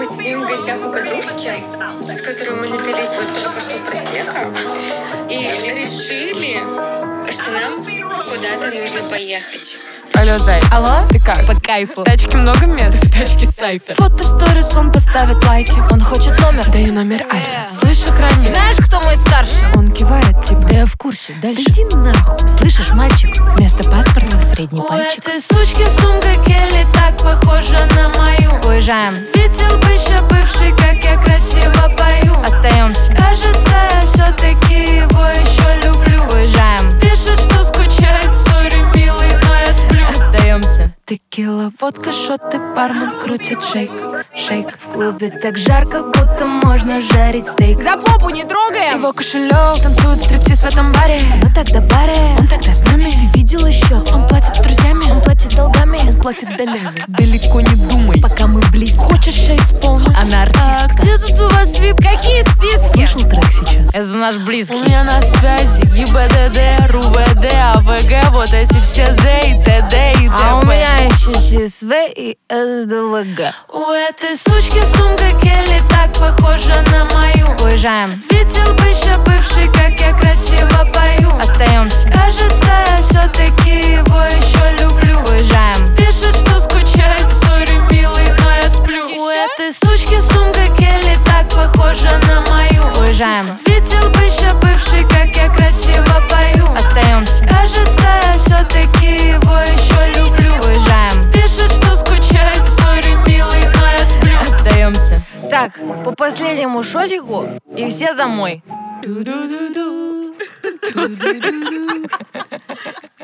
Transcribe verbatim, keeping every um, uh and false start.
сидим в гостях у подружки, с которой мы напились вот только что просека, и решили, что нам куда-то нужно поехать. Алло, зай. Алло? Ты как? По кайфу. В тачке много мест? В тачке сайфер. Фото в сторис, он поставит лайки. Он хочет номер. Даю номер Альфа. Слышь, охранник. Знаешь, кто мой старший? Он кивает, типа. Да я в курсе. Дальше. Иди нахуй. Слышишь, мальчик? Вместо паспорта Средний у пальчик. этой сучки сумка Келли так похожа на мою. Уезжаем. Видел бы еще бывший, как я красиво пою. Остаемся. Кажется, я все-таки его еще люблю. Уезжаем. Пишет, что скучает, сори, милый, но я сплю. Остаемся. Текила, водка, шоты, бармен крутит шейк, шейк. В клубе так жарко, будто можно жарить стейк. За попу не трогаем. Его кошелек танцует стриптиз в этом баре. Ну тогда баре. Он тогда с нами. Ты видел еще? Он платит с друзьями. Он платит долгами. Он платит долями. Далеко не думай, Пока мы близко. хочешь, я исполню. Она артистка. А где тут у вас вип? Какие списки? Слышал трек сейчас? Это наш близкий. У меня на связи ГИБДД, РУВД, АВГ, вот эти все Д и ТД и ТП. А у меня еще ЖСВ и СДВГ. У этой сучки сумка Келли так похожа на мою. Уезжаем. Видел бы еще бывший, как я красиво пою. Остаемся. Кажется, я все-таки его еще люблю. Уезжаем. Пишет, что скучает, сори, милый, но я сплю. У этой сучки сумка Келли так похожа на мою. Уезжаем. Видел бы еще бывший, как я красиво пою. Остаемся. Кажется, я все-таки его еще люблю. Уезжаем. Пишет, что скучает, сори, милый, но я сплю. Остаемся. Так, по последнему шотику и все домой. Ду-ду-ду-ду. Ду-ду-ду-ду.